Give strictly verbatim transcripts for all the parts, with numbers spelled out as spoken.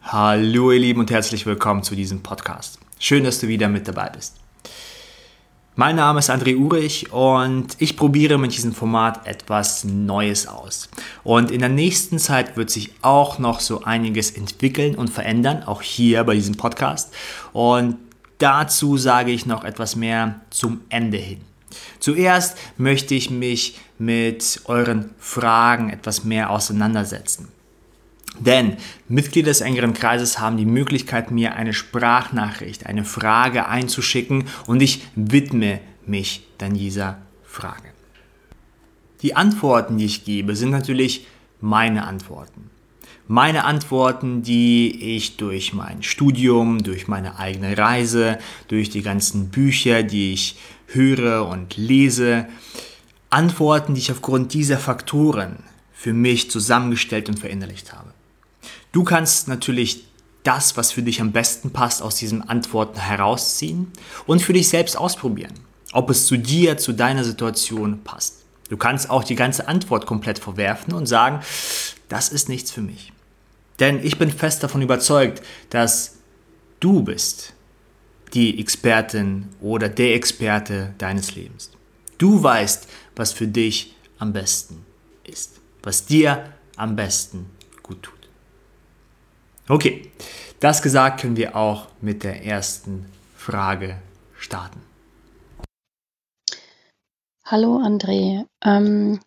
Hallo ihr Lieben und herzlich willkommen zu diesem Podcast. Schön, dass du wieder mit dabei bist. Mein Name ist André Urich und ich probiere mit diesem Format etwas Neues aus. Und in der nächsten Zeit wird sich auch noch so einiges entwickeln und verändern, auch hier bei diesem Podcast. Und dazu sage ich noch etwas mehr zum Ende hin. Zuerst möchte ich mich mit euren Fragen etwas mehr auseinandersetzen. Denn Mitglieder des engeren Kreises haben die Möglichkeit, mir eine Sprachnachricht, eine Frage einzuschicken und ich widme mich dann dieser Frage. Die Antworten, die ich gebe, sind natürlich meine Antworten. Meine Antworten, die ich durch mein Studium, durch meine eigene Reise, durch die ganzen Bücher, die ich höre und lese, Antworten, die ich aufgrund dieser Faktoren für mich zusammengestellt und verinnerlicht habe. Du kannst natürlich das, was für dich am besten passt, aus diesen Antworten herausziehen und für dich selbst ausprobieren, ob es zu dir, zu deiner Situation passt. Du kannst auch die ganze Antwort komplett verwerfen und sagen, das ist nichts für mich. Denn ich bin fest davon überzeugt, dass du bist die Expertin oder der Experte deines Lebens. Du weißt, was für dich am besten ist, was dir am besten gut tut. Okay, das gesagt, können wir auch mit der ersten Frage starten. Hallo André, ähm,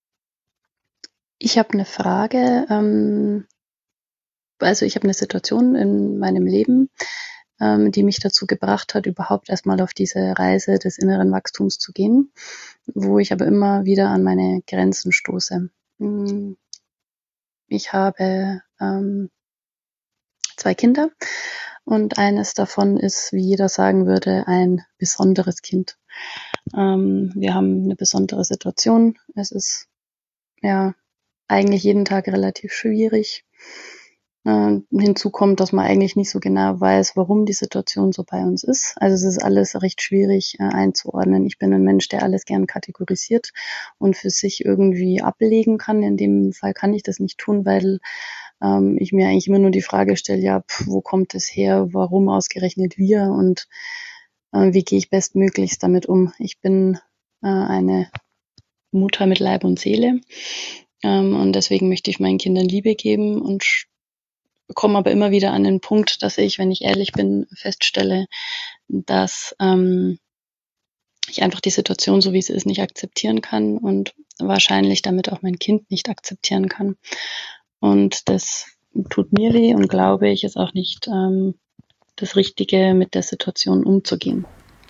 ich habe eine Frage, ähm, also ich habe eine Situation in meinem Leben, ähm, die mich dazu gebracht hat, überhaupt erstmal auf diese Reise des inneren Wachstums zu gehen, wo ich aber immer wieder an meine Grenzen stoße. Hm, Ich habe ähm, zwei Kinder und eines davon ist, wie jeder sagen würde, ein besonderes Kind. Ähm, wir haben eine besondere Situation. Es ist ja eigentlich jeden Tag relativ schwierig. Äh, hinzu kommt, dass man eigentlich nicht so genau weiß, warum die Situation so bei uns ist. Also es ist alles recht schwierig äh, einzuordnen. Ich bin ein Mensch, der alles gern kategorisiert und für sich irgendwie ablegen kann. In dem Fall kann ich das nicht tun, weil ähm, ich mir eigentlich immer nur die Frage stelle, ja, pf, wo kommt es her, warum ausgerechnet wir und äh, wie gehe ich bestmöglichst damit um. Ich bin äh, eine Mutter mit Leib und Seele ähm, und deswegen möchte ich meinen Kindern Liebe geben und komme aber immer wieder an den Punkt, dass ich, wenn ich ehrlich bin, feststelle, dass ähm, ich einfach die Situation, so wie sie ist, nicht akzeptieren kann und wahrscheinlich damit auch mein Kind nicht akzeptieren kann. Und das tut mir weh und glaube ich, ist auch nicht ähm, das Richtige, mit der Situation umzugehen.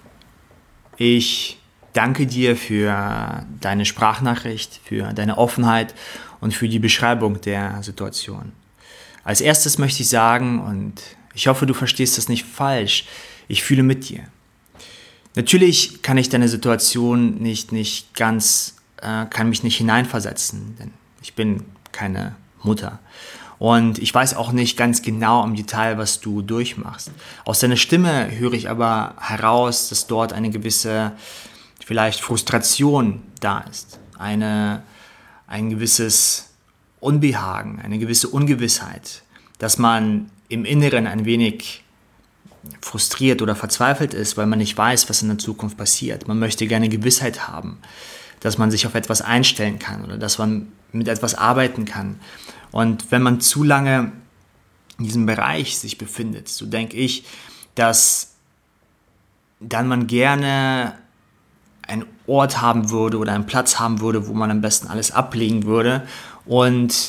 Ich danke dir für deine Sprachnachricht, für deine Offenheit und für die Beschreibung der Situation. Als erstes möchte ich sagen, und ich hoffe, du verstehst das nicht falsch, ich fühle mit dir. Natürlich kann ich deine Situation nicht, nicht ganz, äh, kann mich nicht hineinversetzen, denn ich bin keine Mutter. Und ich weiß auch nicht ganz genau im Detail, was du durchmachst. Aus deiner Stimme höre ich aber heraus, dass dort eine gewisse, vielleicht Frustration da ist. Eine, ein gewisses Unbehagen, eine gewisse Ungewissheit, dass man im Inneren ein wenig frustriert oder verzweifelt ist, weil man nicht weiß, was in der Zukunft passiert. Man möchte gerne Gewissheit haben, dass man sich auf etwas einstellen kann oder dass man mit etwas arbeiten kann. Und wenn man zu lange in diesem Bereich sich befindet, so denke ich, dass dann man gerne einen Ort haben würde oder einen Platz haben würde, wo man am besten alles ablegen würde und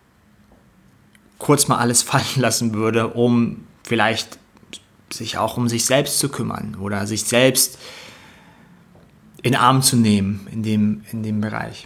kurz mal alles fallen lassen würde, um vielleicht sich auch um sich selbst zu kümmern oder sich selbst in den Arm zu nehmen in dem, in dem Bereich.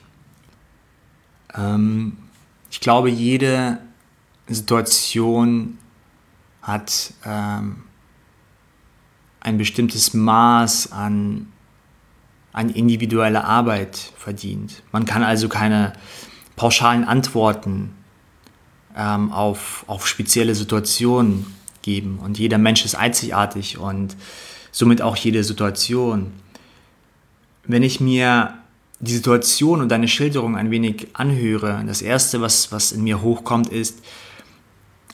Ähm, ich glaube, jede Situation hat ähm, ein bestimmtes Maß an, an individueller Arbeit verdient. Man kann also keine pauschalen Antworten ähm, auf, auf spezielle Situationen geben. Und jeder Mensch ist einzigartig und somit auch jede Situation. Wenn ich mir die Situation und deine Schilderung ein wenig anhöre, das Erste, was, was in mir hochkommt, ist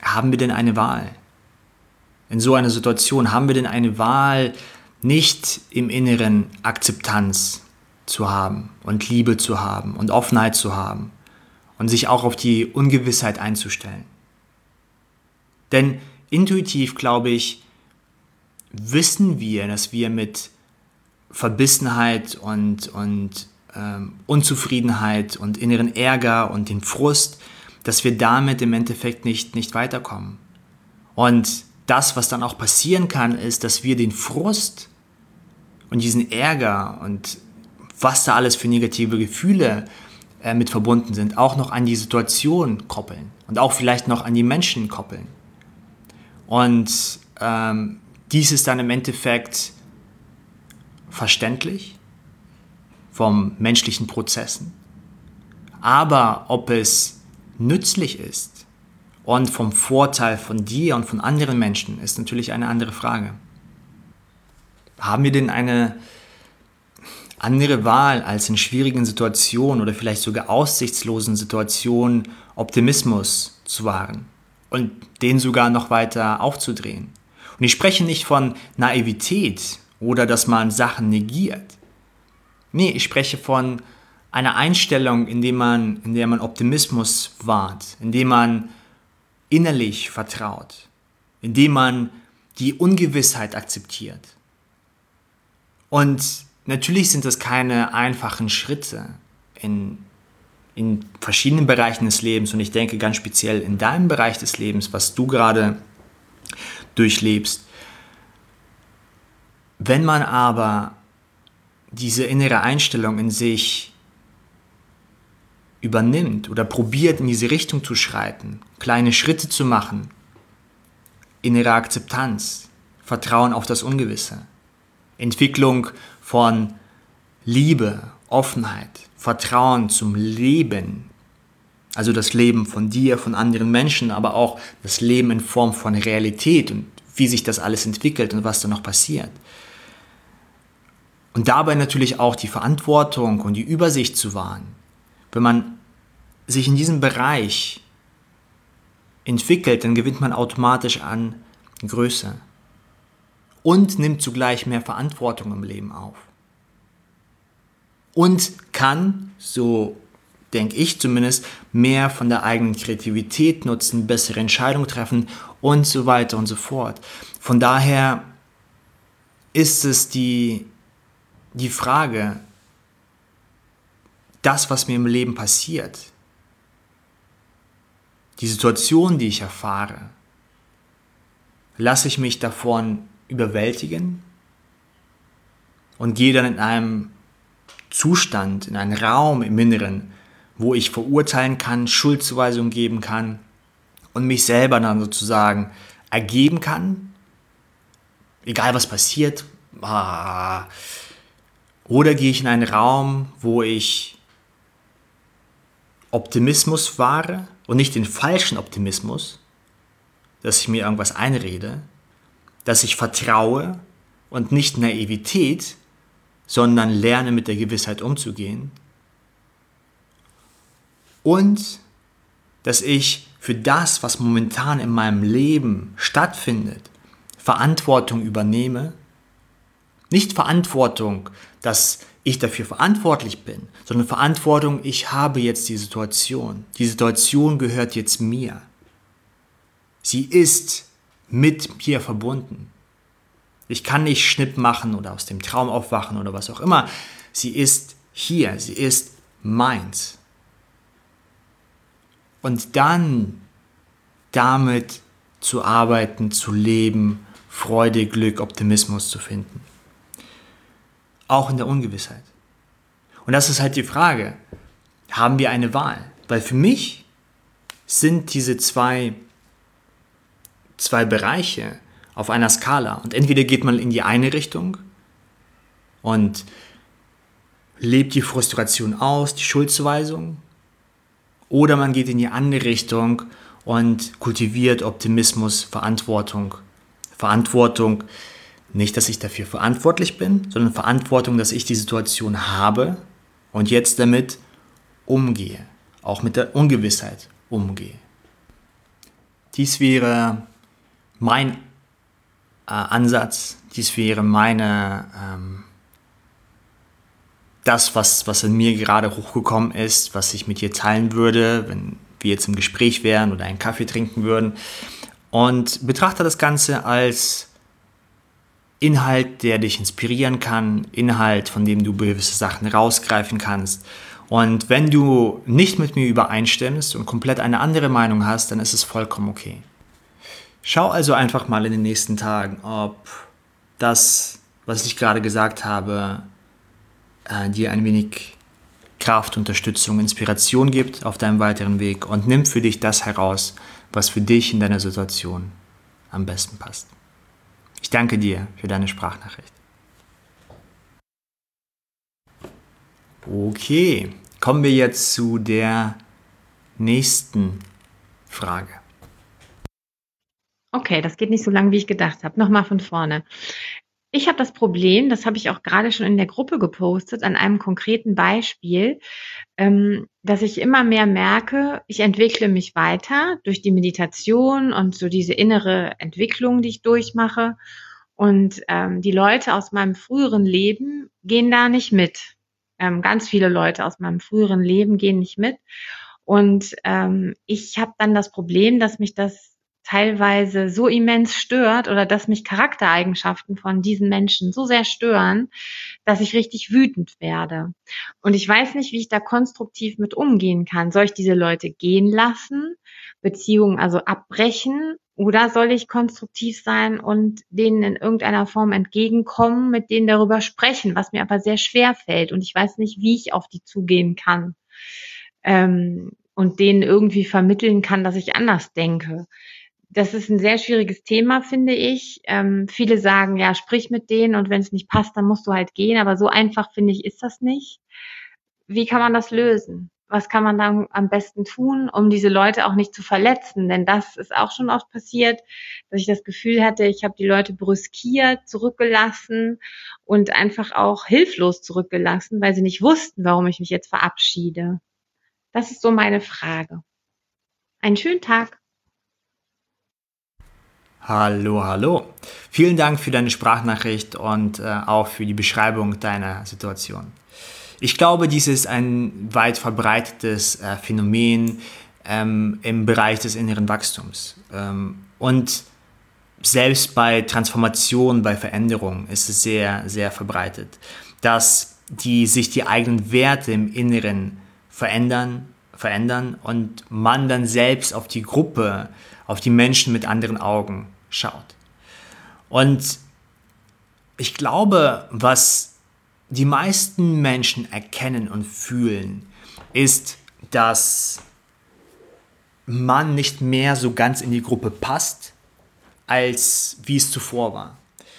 haben wir denn eine Wahl? In so einer Situation haben wir denn eine Wahl, nicht im Inneren Akzeptanz zu haben und Liebe zu haben und Offenheit zu haben und sich auch auf die Ungewissheit einzustellen? Denn intuitiv, glaube ich, wissen wir, dass wir mit Verbissenheit und, und ähm, Unzufriedenheit und inneren Ärger und den Frust, dass wir damit im Endeffekt nicht, nicht weiterkommen. Und das, was dann auch passieren kann, ist, dass wir den Frust und diesen Ärger und was da alles für negative Gefühle äh, mit verbunden sind, auch noch an die Situation koppeln und auch vielleicht noch an die Menschen koppeln. Und ähm, dies ist dann im Endeffekt verständlich vom menschlichen Prozessen. Aber ob es nützlich ist und vom Vorteil von dir und von anderen Menschen, ist natürlich eine andere Frage. Haben wir denn eine andere Wahl, als in schwierigen Situationen oder vielleicht sogar aussichtslosen Situationen Optimismus zu wahren und den sogar noch weiter aufzudrehen? Und ich spreche nicht von Naivität oder dass man Sachen negiert. Nee, ich spreche von einer Einstellung, in der man, in der man Optimismus wahrt, in der man innerlich vertraut, in dem man die Ungewissheit akzeptiert. Und natürlich sind das keine einfachen Schritte in, in verschiedenen Bereichen des Lebens, und ich denke ganz speziell in deinem Bereich des Lebens, was du gerade durchlebst. Wenn man aber diese innere Einstellung in sich übernimmt oder probiert, in diese Richtung zu schreiten, kleine Schritte zu machen, innere Akzeptanz, Vertrauen auf das Ungewisse, Entwicklung von Liebe, Offenheit, Vertrauen zum Leben, also das Leben von dir, von anderen Menschen, aber auch das Leben in Form von Realität und wie sich das alles entwickelt und was da noch passiert. Und dabei natürlich auch die Verantwortung und die Übersicht zu wahren. Wenn man sich in diesem Bereich entwickelt, dann gewinnt man automatisch an Größe und nimmt zugleich mehr Verantwortung im Leben auf. Und kann, so denke ich zumindest, mehr von der eigenen Kreativität nutzen, bessere Entscheidungen treffen und so weiter und so fort. Von daher ist es die, die Frage, das, was mir im Leben passiert, die Situation, die ich erfahre, lasse ich mich davon überwältigen und gehe dann in einem Zustand, in einen Raum im Inneren, wo ich verurteilen kann, Schuldzuweisungen geben kann und mich selber dann sozusagen ergeben kann, egal was passiert. Ah. Oder gehe ich in einen Raum, wo ich Optimismus wahre und nicht den falschen Optimismus, dass ich mir irgendwas einrede, dass ich vertraue und nicht Naivität, sondern lerne mit der Gewissheit umzugehen und dass ich für das, was momentan in meinem Leben stattfindet, Verantwortung übernehme. Nicht Verantwortung, dass ich dafür verantwortlich bin, sondern Verantwortung, ich habe jetzt die Situation. Die Situation gehört jetzt mir. Sie ist mit mir verbunden. Ich kann nicht Schnipp machen oder aus dem Traum aufwachen oder was auch immer. Sie ist hier, sie ist meins. Und dann damit zu arbeiten, zu leben, Freude, Glück, Optimismus zu finden. Auch in der Ungewissheit. Und das ist halt die Frage, haben wir eine Wahl? Weil für mich sind diese zwei, zwei Bereiche auf einer Skala. Und entweder geht man in die eine Richtung und lebt die Frustration aus, die Schuldzuweisung, oder man geht in die andere Richtung und kultiviert Optimismus, Verantwortung. Verantwortung, nicht, dass ich dafür verantwortlich bin, sondern Verantwortung, dass ich die Situation habe und jetzt damit umgehe, auch mit der Ungewissheit umgehe. Dies wäre mein äh, Ansatz, dies wäre meine, ähm, das, was, was in mir gerade hochgekommen ist, was ich mit dir teilen würde, wenn wir jetzt im Gespräch wären oder einen Kaffee trinken würden. Und betrachte das Ganze als Inhalt, der dich inspirieren kann, Inhalt, von dem du gewisse Sachen rausgreifen kannst. Und wenn du nicht mit mir übereinstimmst und komplett eine andere Meinung hast, dann ist es vollkommen okay. Schau also einfach mal in den nächsten Tagen, ob das, was ich gerade gesagt habe, äh, dir ein wenig Kraft, Unterstützung, Inspiration gibt auf deinem weiteren Weg und nimm für dich das heraus, was für dich in deiner Situation am besten passt. Ich danke dir für deine Sprachnachricht. Okay, kommen wir jetzt zu der nächsten Frage. Okay, das geht nicht so lang, wie ich gedacht habe. Nochmal von vorne. Ich habe das Problem, das habe ich auch gerade schon in der Gruppe gepostet, an einem konkreten Beispiel, ähm, dass ich immer mehr merke, ich entwickle mich weiter durch die Meditation und so diese innere Entwicklung, die ich durchmache. Und ähm, die Leute aus meinem früheren Leben gehen da nicht mit. Ähm, ganz viele Leute aus meinem früheren Leben gehen nicht mit. Und ähm, ich habe dann das Problem, dass mich das teilweise so immens stört oder dass mich Charaktereigenschaften von diesen Menschen so sehr stören, dass ich richtig wütend werde. Und ich weiß nicht, wie ich da konstruktiv mit umgehen kann. Soll ich diese Leute gehen lassen, Beziehungen also abbrechen, oder soll ich konstruktiv sein und denen in irgendeiner Form entgegenkommen, mit denen darüber sprechen, was mir aber sehr schwer fällt und ich weiß nicht, wie ich auf die zugehen kann ähm, und denen irgendwie vermitteln kann, dass ich anders denke. Das ist ein sehr schwieriges Thema, finde ich. Ähm, viele sagen, ja, sprich mit denen und wenn es nicht passt, dann musst du halt gehen. Aber so einfach, finde ich, ist das nicht. Wie kann man das lösen? Was kann man dann am besten tun, um diese Leute auch nicht zu verletzen? Denn das ist auch schon oft passiert, dass ich das Gefühl hatte, ich habe die Leute brüskiert, zurückgelassen und einfach auch hilflos zurückgelassen, weil sie nicht wussten, warum ich mich jetzt verabschiede. Das ist so meine Frage. Einen schönen Tag. Hallo, hallo. Vielen Dank für deine Sprachnachricht und äh, auch für die Beschreibung deiner Situation. Ich glaube, dies ist ein weit verbreitetes äh, Phänomen ähm, im Bereich des inneren Wachstums. Ähm, und selbst bei Transformation, bei Veränderung ist es sehr, sehr verbreitet, dass die, sich die eigenen Werte im Inneren verändern, verändern und man dann selbst auf die Gruppe, auf die Menschen mit anderen Augen schaut. Und ich glaube, was die meisten Menschen erkennen und fühlen, ist, dass man nicht mehr so ganz in die Gruppe passt, als wie es zuvor war.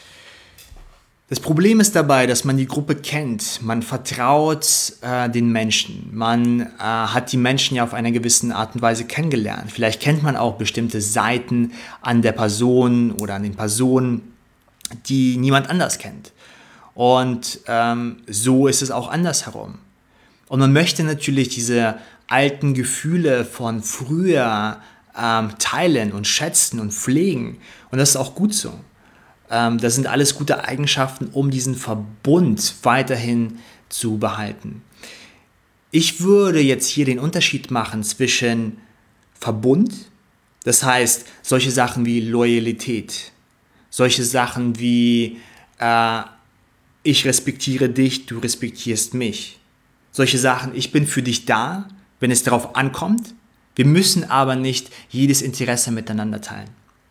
Das Problem ist dabei, dass man die Gruppe kennt, man vertraut äh, den Menschen, man äh, hat die Menschen ja auf eine gewisse Art und Weise kennengelernt. Vielleicht kennt man auch bestimmte Seiten an der Person oder an den Personen, die niemand anders kennt. Und ähm, so ist es auch andersherum. Und man möchte natürlich diese alten Gefühle von früher ähm, teilen und schätzen und pflegen. Und das ist auch gut so. Das sind alles gute Eigenschaften, um diesen Verbund weiterhin zu behalten. Ich würde jetzt hier den Unterschied machen zwischen Verbund, das heißt solche Sachen wie Loyalität, solche Sachen wie äh, ich respektiere dich, du respektierst mich. Solche Sachen, ich bin für dich da, wenn es darauf ankommt. Wir müssen aber nicht jedes Interesse miteinander teilen.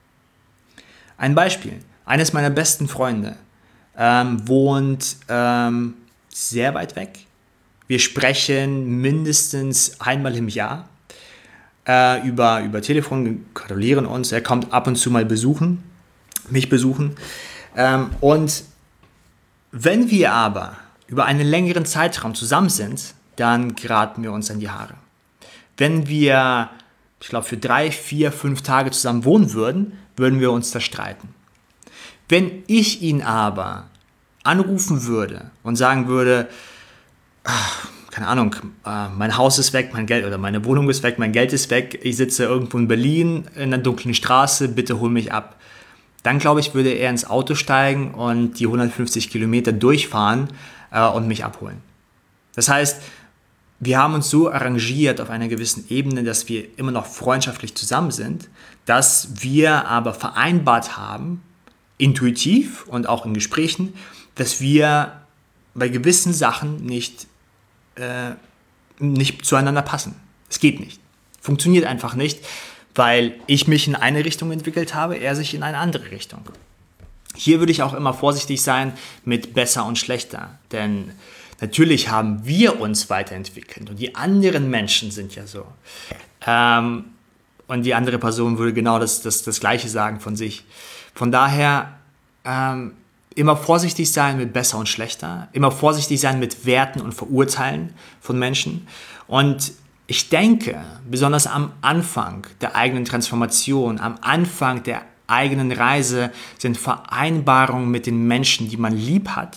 Ein Beispiel. Eines meiner besten Freunde ähm, wohnt ähm, sehr weit weg. Wir sprechen mindestens einmal im Jahr äh, über, über Telefon, gratulieren uns. Er kommt ab und zu mal besuchen, mich besuchen. Ähm, und wenn wir aber über einen längeren Zeitraum zusammen sind, dann geraten wir uns an die Haare. Wenn wir, ich glaube, für drei, vier, fünf Tage zusammen wohnen würden, würden wir uns da streiten. Wenn ich ihn aber anrufen würde und sagen würde, ach, keine Ahnung, äh, mein Haus ist weg, mein Geld oder meine Wohnung ist weg, mein Geld ist weg, ich sitze irgendwo in Berlin in einer dunklen Straße, bitte hol mich ab. Dann glaube ich, würde er ins Auto steigen und die hundertfünfzig Kilometer durchfahren äh, und mich abholen. Das heißt, wir haben uns so arrangiert auf einer gewissen Ebene, dass wir immer noch freundschaftlich zusammen sind, dass wir aber vereinbart haben, intuitiv und auch in Gesprächen, dass wir bei gewissen Sachen nicht, äh, nicht zueinander passen. Es geht nicht. Funktioniert einfach nicht, weil ich mich in eine Richtung entwickelt habe, er sich in eine andere Richtung. Hier würde ich auch immer vorsichtig sein mit besser und schlechter, denn natürlich haben wir uns weiterentwickelt und die anderen Menschen sind ja so. Ähm, und die andere Person würde genau das, das, das Gleiche sagen von sich. Von daher ähm, immer vorsichtig sein mit besser und schlechter, immer vorsichtig sein mit Werten und Verurteilen von Menschen. Und ich denke, besonders am Anfang der eigenen Transformation, am Anfang der eigenen Reise sind Vereinbarungen mit den Menschen, die man lieb hat,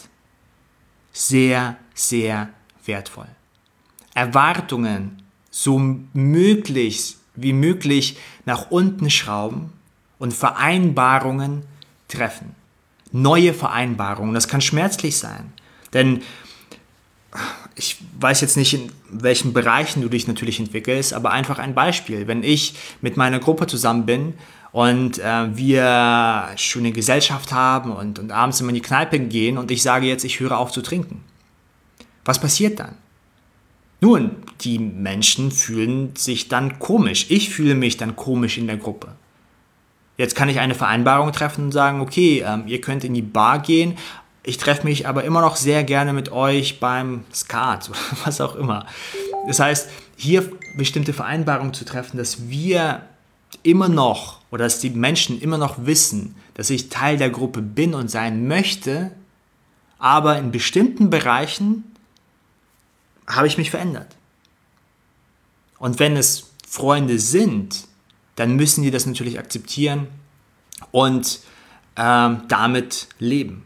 sehr, sehr wertvoll. Erwartungen so möglich wie möglich nach unten schrauben und Vereinbarungen treffen. Neue Vereinbarungen, das kann schmerzlich sein, denn ich weiß jetzt nicht, in welchen Bereichen du dich natürlich entwickelst, aber einfach ein Beispiel. Wenn ich mit meiner Gruppe zusammen bin und äh, wir schöne Gesellschaft haben und, und abends immer in die Kneipe gehen und ich sage jetzt, ich höre auf zu trinken. Was passiert dann? Nun, die Menschen fühlen sich dann komisch. Ich fühle mich dann komisch in der Gruppe. Jetzt kann ich eine Vereinbarung treffen und sagen, okay, ähm, ihr könnt in die Bar gehen, ich treffe mich aber immer noch sehr gerne mit euch beim Skat oder was auch immer. Das heißt, hier bestimmte Vereinbarungen zu treffen, dass wir immer noch oder dass die Menschen immer noch wissen, dass ich Teil der Gruppe bin und sein möchte, aber in bestimmten Bereichen habe ich mich verändert. Und wenn es Freunde sind, dann müssen die das natürlich akzeptieren und ähm, damit leben.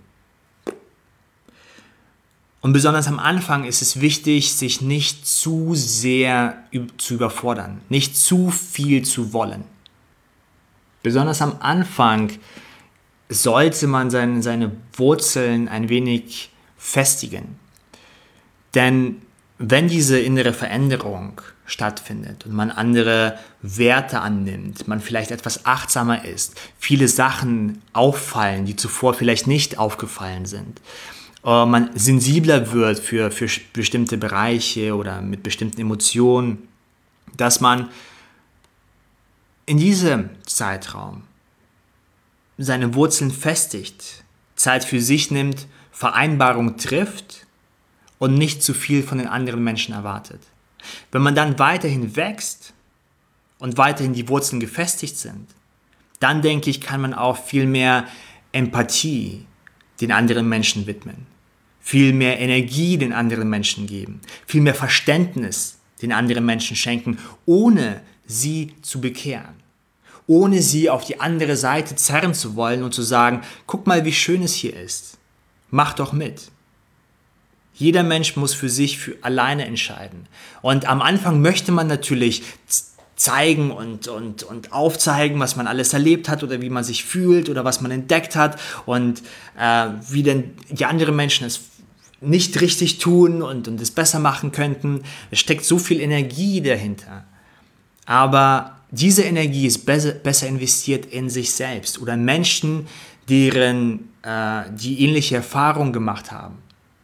Und besonders am Anfang ist es wichtig, sich nicht zu sehr zu überfordern, nicht zu viel zu wollen. Besonders am Anfang sollte man seine, seine Wurzeln ein wenig festigen. Denn wenn diese innere Veränderung stattfindet und man andere Werte annimmt, man vielleicht etwas achtsamer ist, viele Sachen auffallen, die zuvor vielleicht nicht aufgefallen sind, man sensibler wird für, für bestimmte Bereiche oder mit bestimmten Emotionen, dass man in diesem Zeitraum seine Wurzeln festigt, Zeit für sich nimmt, Vereinbarungen trifft und nicht zu viel von den anderen Menschen erwartet. Wenn man dann weiterhin wächst und weiterhin die Wurzeln gefestigt sind, dann denke ich, kann man auch viel mehr Empathie den anderen Menschen widmen, viel mehr Energie den anderen Menschen geben, viel mehr Verständnis den anderen Menschen schenken, ohne sie zu bekehren, ohne sie auf die andere Seite zerren zu wollen und zu sagen, guck mal, wie schön es hier ist, mach doch mit. Jeder Mensch muss für sich für alleine entscheiden. Und am Anfang möchte man natürlich zeigen und, und, und aufzeigen, was man alles erlebt hat oder wie man sich fühlt oder was man entdeckt hat und äh, wie denn die anderen Menschen es nicht richtig tun und, und es besser machen könnten. Es steckt so viel Energie dahinter. Aber diese Energie ist besser, besser investiert in sich selbst oder Menschen, deren, äh, die ähnliche Erfahrungen gemacht haben.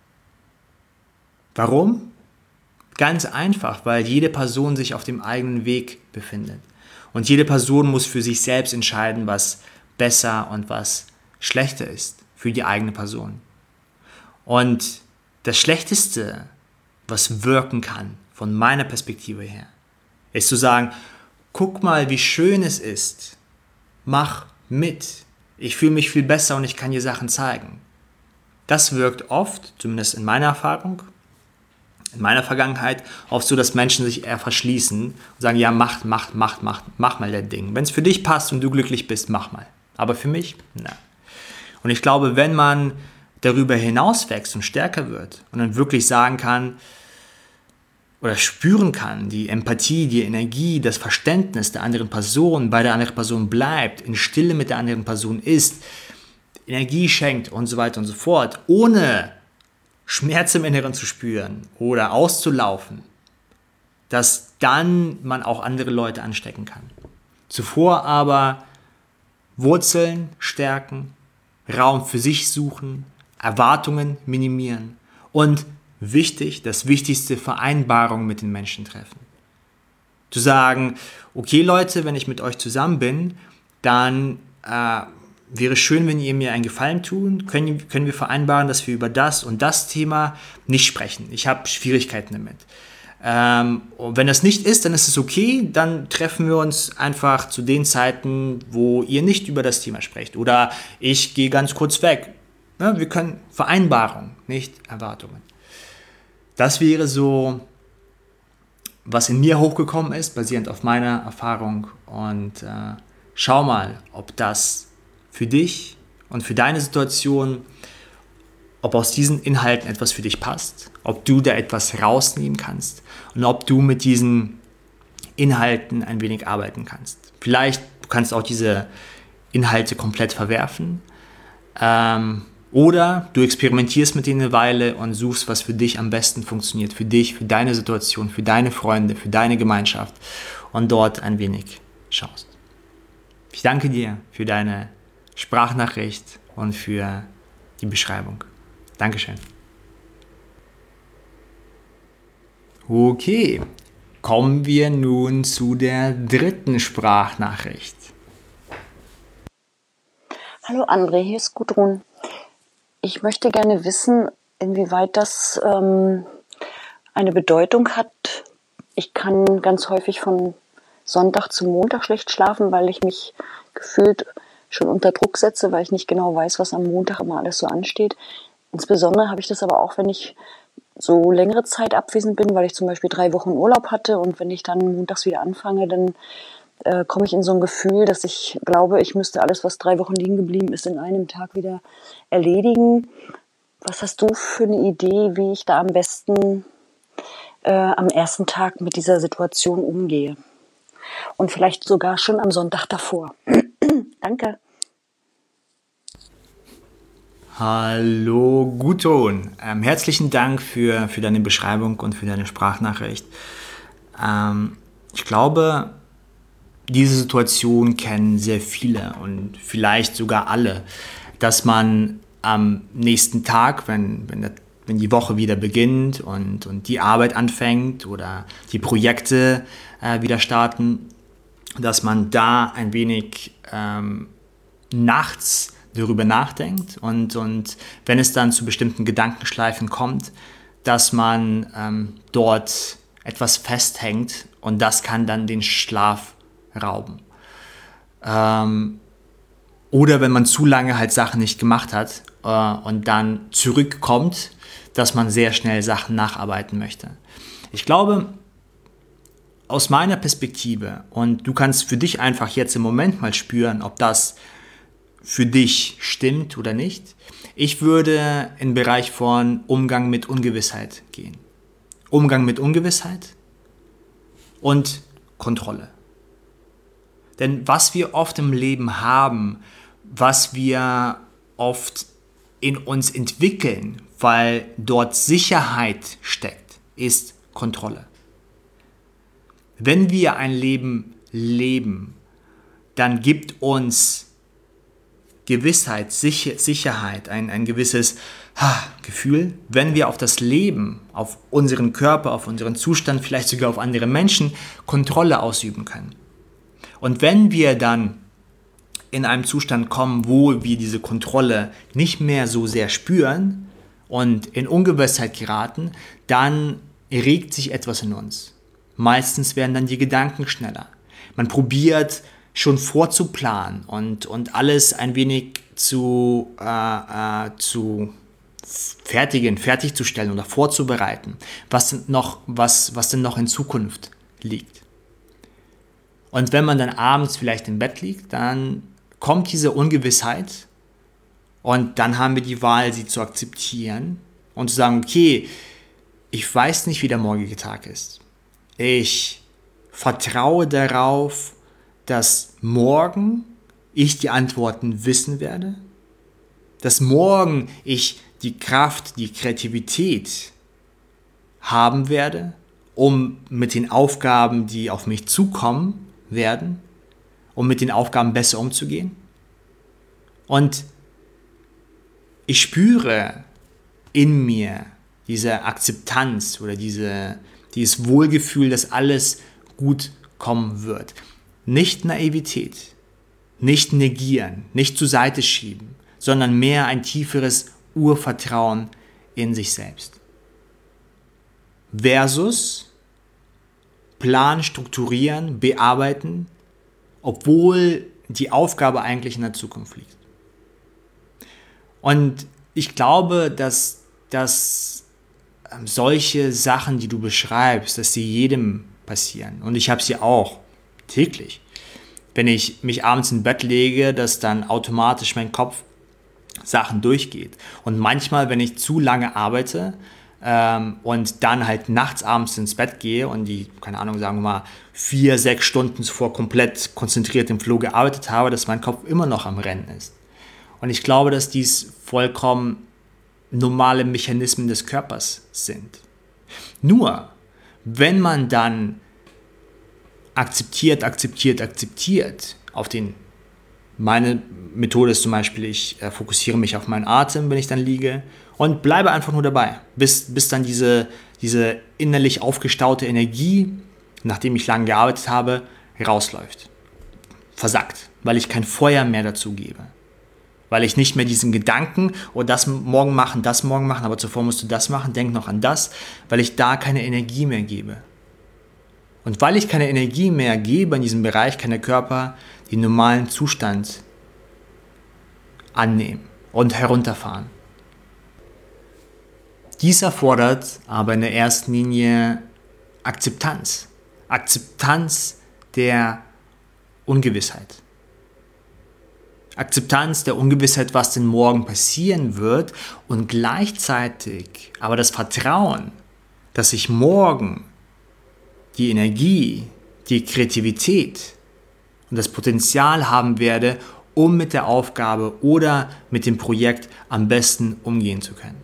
Warum? Ganz einfach, weil jede Person sich auf dem eigenen Weg befindet. Und jede Person muss für sich selbst entscheiden, was besser und was schlechter ist für die eigene Person. Und das Schlechteste, was wirken kann, von meiner Perspektive her, ist zu sagen, guck mal, wie schön es ist. Mach mit. Ich fühle mich viel besser und ich kann dir Sachen zeigen. Das wirkt oft, zumindest in meiner Erfahrung, in meiner Vergangenheit, oft so, dass Menschen sich eher verschließen und sagen, ja, mach, mach, mach, mach, mach mal das Ding. Wenn es für dich passt und du glücklich bist, mach mal. Aber für mich, nein. Und ich glaube, wenn man darüber hinaus wächst und stärker wird und dann wirklich sagen kann, oder spüren kann, die Empathie, die Energie, das Verständnis der anderen Person bei der anderen Person bleibt, in Stille mit der anderen Person ist, Energie schenkt und so weiter und so fort, ohne Schmerz im Inneren zu spüren oder auszulaufen, dass dann man auch andere Leute anstecken kann. Zuvor aber Wurzeln stärken, Raum für sich suchen, Erwartungen minimieren und wichtig, das Wichtigste, Vereinbarungen mit den Menschen treffen. Zu sagen, okay Leute, wenn ich mit euch zusammen bin, dann äh, wäre schön, wenn ihr mir einen Gefallen tun, können, können wir vereinbaren, dass wir über das und das Thema nicht sprechen. Ich habe Schwierigkeiten damit. Ähm, und wenn das nicht ist, dann ist es okay, dann treffen wir uns einfach zu den Zeiten, wo ihr nicht über das Thema sprecht. Oder ich gehe ganz kurz weg. Ja, wir können Vereinbarungen, nicht Erwartungen. Das wäre so, was in mir hochgekommen ist, basierend auf meiner Erfahrung. Und äh, schau mal, ob das für dich und für deine Situation, ob aus diesen Inhalten etwas für dich passt, ob du da etwas rausnehmen kannst und ob du mit diesen Inhalten ein wenig arbeiten kannst. Vielleicht du kannst auch diese Inhalte komplett verwerfen ähm, oder du experimentierst mit denen eine Weile und suchst, was für dich am besten funktioniert, für dich, für deine Situation, für deine Freunde, für deine Gemeinschaft und dort ein wenig schaust. Ich danke dir für deine Sprachnachricht und für die Beschreibung. Dankeschön. Okay, kommen wir nun zu der dritten Sprachnachricht. Hallo André, hier ist Gudrun. Ich möchte gerne wissen, inwieweit das ähm, eine Bedeutung hat. Ich kann ganz häufig von Sonntag zu Montag schlecht schlafen, weil ich mich gefühlt schon unter Druck setze, weil ich nicht genau weiß, was am Montag immer alles so ansteht. Insbesondere habe ich das aber auch, wenn ich so längere Zeit abwesend bin, weil ich zum Beispiel drei Wochen Urlaub hatte und wenn ich dann montags wieder anfange, dann äh, komme ich in so ein Gefühl, dass ich glaube, ich müsste alles, was drei Wochen liegen geblieben ist, in einem Tag wieder erledigen. Was hast du für eine Idee, wie ich da am besten äh, am ersten Tag mit dieser Situation umgehe? Und vielleicht sogar schon am Sonntag davor. Danke. Hallo Gudrun, ähm, herzlichen Dank für, für deine Beschreibung und für deine Sprachnachricht. Ähm, ich glaube, diese Situation kennen sehr viele und vielleicht sogar alle, dass man am nächsten Tag, wenn, wenn, der, wenn die Woche wieder beginnt und, und die Arbeit anfängt oder die Projekte äh, wieder starten, dass man da ein wenig ähm, nachts darüber nachdenkt und, und wenn es dann zu bestimmten Gedankenschleifen kommt, dass man ähm, dort etwas festhängt und das kann dann den Schlaf rauben. Ähm, oder wenn man zu lange halt Sachen nicht gemacht hat äh, und dann zurückkommt, dass man sehr schnell Sachen nacharbeiten möchte. Ich glaube, aus meiner Perspektive, und du kannst für dich einfach jetzt im Moment mal spüren, ob das für dich stimmt oder nicht. Ich würde in den Bereich von Umgang mit Ungewissheit gehen. Umgang mit Ungewissheit und Kontrolle. Denn was wir oft im Leben haben, was wir oft in uns entwickeln, weil dort Sicherheit steckt, ist Kontrolle. Wenn wir ein Leben leben, dann gibt uns Gewissheit, Sicher- Sicherheit, ein, ein gewisses ha, Gefühl, wenn wir auf das Leben, auf unseren Körper, auf unseren Zustand, vielleicht sogar auf andere Menschen Kontrolle ausüben können. Und wenn wir dann in einem Zustand kommen, wo wir diese Kontrolle nicht mehr so sehr spüren und in Ungewissheit geraten, dann regt sich etwas in uns. Meistens werden dann die Gedanken schneller. Man probiert schon vorzuplanen und, und alles ein wenig zu, äh, äh, zu fertigen, fertigzustellen oder vorzubereiten, was, noch, was, was denn noch in Zukunft liegt. Und wenn man dann abends vielleicht im Bett liegt, dann kommt diese Ungewissheit und dann haben wir die Wahl, sie zu akzeptieren und zu sagen, okay, ich weiß nicht, wie der morgige Tag ist. Ich vertraue darauf, dass morgen ich die Antworten wissen werde, dass morgen ich die Kraft, die Kreativität haben werde, um mit den Aufgaben, die auf mich zukommen werden, um mit den Aufgaben besser umzugehen. Und ich spüre in mir diese Akzeptanz oder diese, dieses Wohlgefühl, dass alles gut kommen wird. Nicht Naivität, nicht negieren, nicht zur Seite schieben, sondern mehr ein tieferes Urvertrauen in sich selbst. Versus Plan, strukturieren, bearbeiten, obwohl die Aufgabe eigentlich in der Zukunft liegt. Und ich glaube, dass, dass solche Sachen, die du beschreibst, dass sie jedem passieren. Und ich habe sie auch täglich. Wenn ich mich abends ins Bett lege, dass dann automatisch mein Kopf Sachen durchgeht. Und manchmal, wenn ich zu lange arbeite ähm, und dann halt nachts abends ins Bett gehe und die, keine Ahnung, sagen wir mal, vier, sechs Stunden zuvor komplett konzentriert im Flow gearbeitet habe, dass mein Kopf immer noch am Rennen ist. Und ich glaube, dass dies vollkommen normale Mechanismen des Körpers sind. Nur, wenn man dann akzeptiert, akzeptiert, akzeptiert auf den, meine Methode ist zum Beispiel, ich äh, fokussiere mich auf meinen Atem, wenn ich dann liege und bleibe einfach nur dabei, bis, bis dann diese, diese innerlich aufgestaute Energie, nachdem ich lange gearbeitet habe, rausläuft. Versackt, weil ich kein Feuer mehr dazu gebe. Weil ich nicht mehr diesen Gedanken, oh, das morgen machen, das morgen machen, aber zuvor musst du das machen, denk noch an das, weil ich da keine Energie mehr gebe. Und weil ich keine Energie mehr gebe in diesem Bereich, kann der Körper den normalen Zustand annehmen und herunterfahren. Dies erfordert aber in der ersten Linie Akzeptanz. Akzeptanz der Ungewissheit. Akzeptanz der Ungewissheit, was denn morgen passieren wird und gleichzeitig aber das Vertrauen, dass ich morgen die Energie, die Kreativität und das Potenzial haben werde, um mit der Aufgabe oder mit dem Projekt am besten umgehen zu können.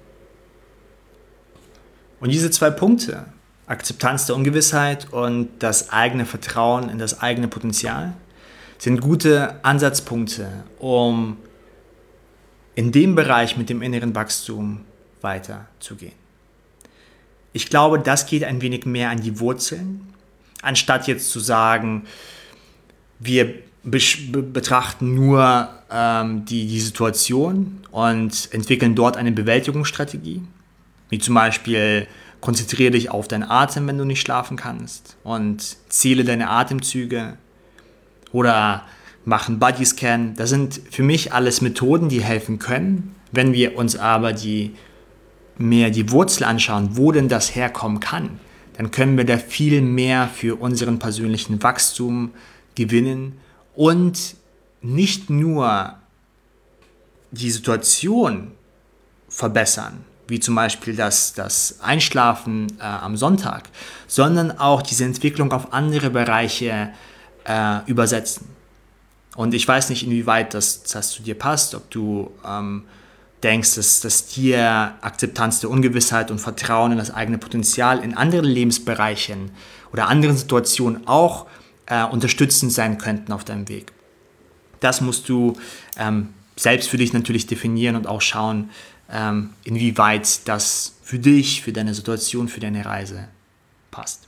Und diese zwei Punkte, Akzeptanz der Ungewissheit und das eigene Vertrauen in das eigene Potenzial, sind gute Ansatzpunkte, um in dem Bereich mit dem inneren Wachstum weiterzugehen. Ich glaube, das geht ein wenig mehr an die Wurzeln, anstatt jetzt zu sagen, wir be- betrachten nur ähm, die, die Situation und entwickeln dort eine Bewältigungsstrategie, wie zum Beispiel konzentriere dich auf deinen Atem, wenn du nicht schlafen kannst und zähle deine Atemzüge oder mach einen Bodyscan. Das sind für mich alles Methoden, die helfen können. Wenn wir uns aber die mehr die Wurzel anschauen, wo denn das herkommen kann, dann können wir da viel mehr für unseren persönlichen Wachstum gewinnen und nicht nur die Situation verbessern, wie zum Beispiel das, das Einschlafen äh, am Sonntag, sondern auch diese Entwicklung auf andere Bereiche äh, übersetzen. Und ich weiß nicht, inwieweit das, das zu dir passt, ob du ähm, denkst, dass, dass dir Akzeptanz der Ungewissheit und Vertrauen in das eigene Potenzial in anderen Lebensbereichen oder anderen Situationen auch äh, unterstützend sein könnten auf deinem Weg. Das musst du ähm, selbst für dich natürlich definieren und auch schauen, ähm, inwieweit das für dich, für deine Situation, für deine Reise passt.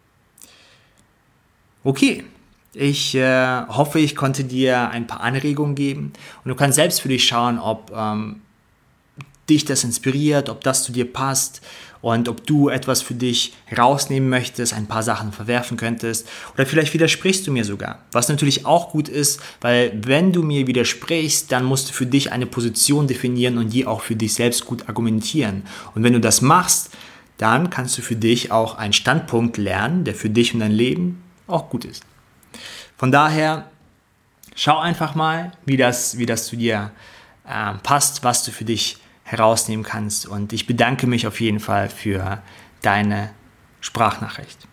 Okay. Ich äh, hoffe, ich konnte dir ein paar Anregungen geben und du kannst selbst für dich schauen, ob ähm, dich das inspiriert, ob das zu dir passt und ob du etwas für dich rausnehmen möchtest, ein paar Sachen verwerfen könntest oder vielleicht widersprichst du mir sogar, was natürlich auch gut ist, weil wenn du mir widersprichst, dann musst du für dich eine Position definieren und die auch für dich selbst gut argumentieren. Und wenn du das machst, dann kannst du für dich auch einen Standpunkt lernen, der für dich und dein Leben auch gut ist. Von daher, schau einfach mal, wie das, wie das zu dir äh, passt, was du für dich herausnehmen kannst. Und ich bedanke mich auf jeden Fall für deine Sprachnachricht.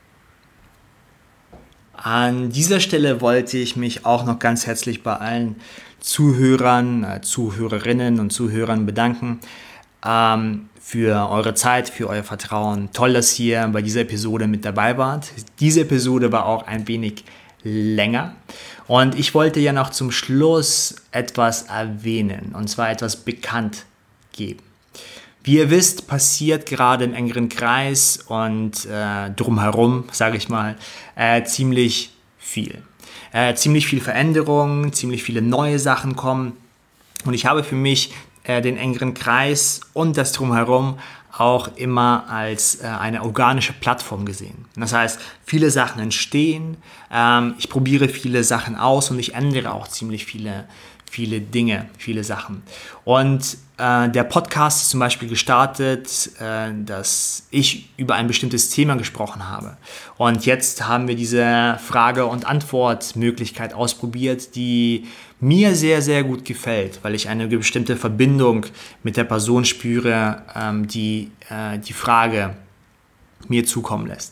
An dieser Stelle wollte ich mich auch noch ganz herzlich bei allen Zuhörern, äh, Zuhörerinnen und Zuhörern bedanken ähm, für eure Zeit, für euer Vertrauen. Toll, dass ihr bei dieser Episode mit dabei wart. Diese Episode war auch ein wenig länger und ich wollte ja noch zum Schluss etwas erwähnen, und zwar etwas bekannt geben. Wie ihr wisst, passiert gerade im engeren Kreis und äh, drumherum, sage ich mal, äh, ziemlich viel. Äh, ziemlich viel Veränderung, ziemlich viele neue Sachen kommen. Und ich habe für mich äh, den engeren Kreis und das drumherum auch immer als äh, eine organische Plattform gesehen. Das heißt, viele Sachen entstehen, ähm, ich probiere viele Sachen aus und ich ändere auch ziemlich viele viele Dinge, viele Sachen. Und äh, der Podcast ist zum Beispiel gestartet, äh, dass ich über ein bestimmtes Thema gesprochen habe. Und jetzt haben wir diese Frage- und Antwort-Möglichkeit ausprobiert, die mir sehr, sehr gut gefällt, weil ich eine bestimmte Verbindung mit der Person spüre, ähm, die äh, die Frage mir zukommen lässt.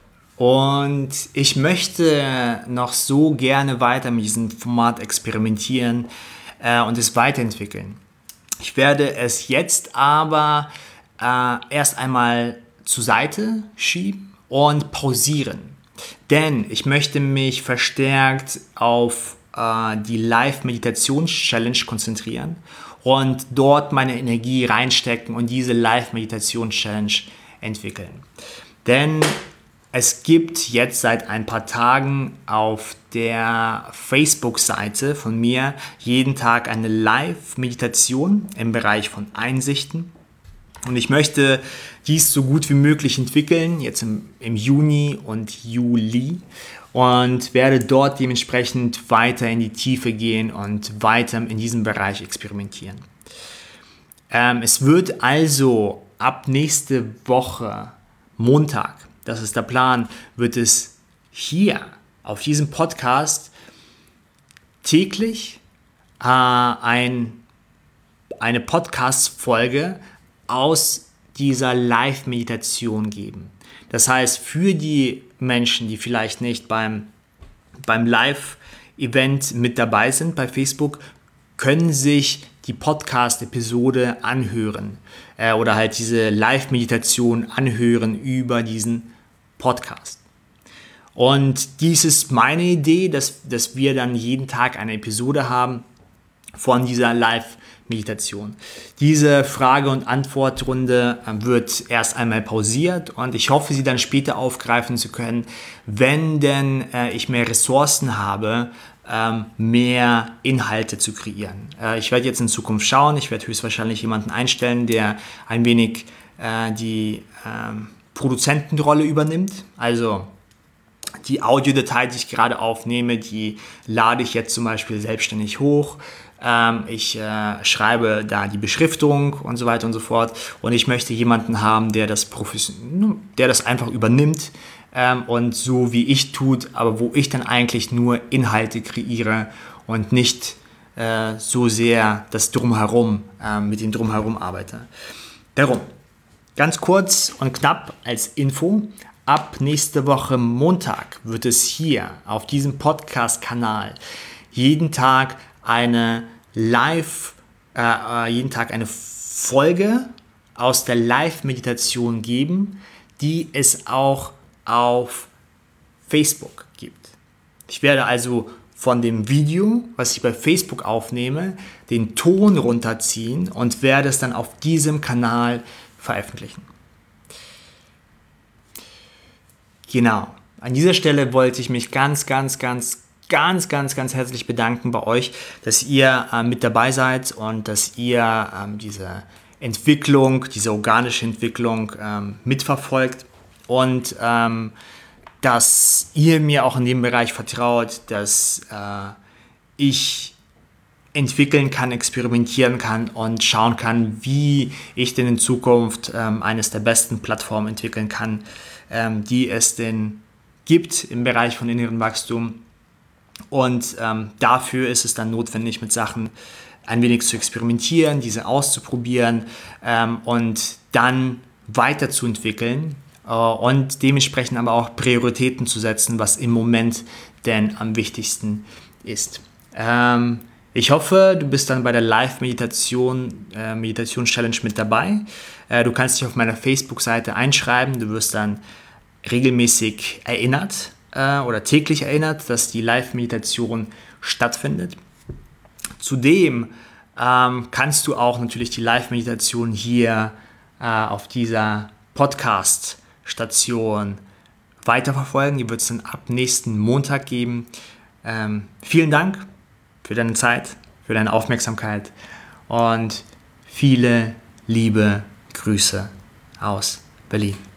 Und ich möchte noch so gerne weiter mit diesem Format experimentieren äh, und es weiterentwickeln. Ich werde es jetzt aber äh, erst einmal zur Seite schieben und pausieren. Denn ich möchte mich verstärkt auf äh, die Live-Meditations-Challenge konzentrieren und dort meine Energie reinstecken und diese Live-Meditations-Challenge entwickeln. Denn es gibt jetzt seit ein paar Tagen auf der Facebook-Seite von mir jeden Tag eine Live-Meditation im Bereich von Einsichten. Und ich möchte dies so gut wie möglich entwickeln, jetzt im, im Juni und Juli. Und werde dort dementsprechend weiter in die Tiefe gehen und weiter in diesem Bereich experimentieren. Ähm, es wird also ab nächste Woche Montag, das ist der Plan, wird es hier auf diesem Podcast täglich äh, ein, eine Podcast-Folge aus dieser Live-Meditation geben. Das heißt, für die Menschen, die vielleicht nicht beim, beim Live-Event mit dabei sind bei Facebook, können sich die Podcast-Episode anhören äh, oder halt diese Live-Meditation anhören über diesen Podcast. Und dies ist meine Idee, dass, dass wir dann jeden Tag eine Episode haben von dieser Live-Meditation. Diese Frage- und Antwortrunde wird erst einmal pausiert und ich hoffe, sie dann später aufgreifen zu können, wenn denn äh, ich mehr Ressourcen habe, ähm, mehr Inhalte zu kreieren. Äh, ich werde jetzt in Zukunft schauen, ich werde höchstwahrscheinlich jemanden einstellen, der ein wenig äh, die ähm, Produzentenrolle übernimmt. Also die Audiodatei, die ich gerade aufnehme, die lade ich jetzt zum Beispiel selbstständig hoch. Ähm, ich äh, schreibe da die Beschriftung und so weiter und so fort. Und ich möchte jemanden haben, der das, profession- der das einfach übernimmt ähm, und so wie ich tut, aber wo ich dann eigentlich nur Inhalte kreiere und nicht äh, so sehr das Drumherum, äh, mit dem Drumherum arbeite. Darum, ganz kurz und knapp als Info. Ab nächste Woche Montag wird es hier auf diesem Podcast-Kanal jeden Tag eine Live, äh, jeden Tag eine Folge aus der Live-Meditation geben, die es auch auf Facebook gibt. Ich werde also von dem Video, was ich bei Facebook aufnehme, den Ton runterziehen und werde es dann auf diesem Kanal veröffentlichen. Genau, an dieser Stelle wollte ich mich ganz, ganz, ganz, ganz, ganz, ganz herzlich bedanken bei euch, dass ihr äh, mit dabei seid und dass ihr ähm, diese Entwicklung, diese organische Entwicklung ähm, mitverfolgt und ähm, dass ihr mir auch in dem Bereich vertraut, dass äh, ich entwickeln kann, experimentieren kann und schauen kann, wie ich denn in Zukunft ähm, eines der besten Plattformen entwickeln kann, ähm, die es denn gibt im Bereich von inneren Wachstum. Und ähm, dafür ist es dann notwendig, mit Sachen ein wenig zu experimentieren, diese auszuprobieren ähm, und dann weiterzuentwickeln äh, und dementsprechend aber auch Prioritäten zu setzen, was im Moment denn am wichtigsten ist. Ähm, ich hoffe, du bist dann bei der Live-Meditation, äh, Meditations-Challenge mit dabei. Äh, du kannst dich auf meiner Facebook-Seite einschreiben. Du wirst dann regelmäßig erinnert äh, oder täglich erinnert, dass die Live-Meditation stattfindet. Zudem ähm, kannst du auch natürlich die Live-Meditation hier äh, auf dieser Podcast-Station weiterverfolgen. Die wird es dann ab nächsten Montag geben. Ähm, vielen Dank für deine Zeit, für deine Aufmerksamkeit und viele liebe Grüße aus Berlin.